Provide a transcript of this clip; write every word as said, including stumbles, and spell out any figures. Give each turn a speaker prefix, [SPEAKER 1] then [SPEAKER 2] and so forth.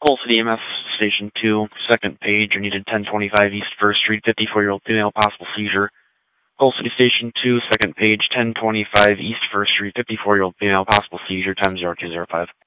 [SPEAKER 1] Cole City E M S Station two, second page, you needed ten twenty-five East First Street, fifty-four-year-old female, possible seizure. Cole City Station two, second page, ten twenty-five East First Street, fifty-four-year-old female, possible seizure, time zero two zero five.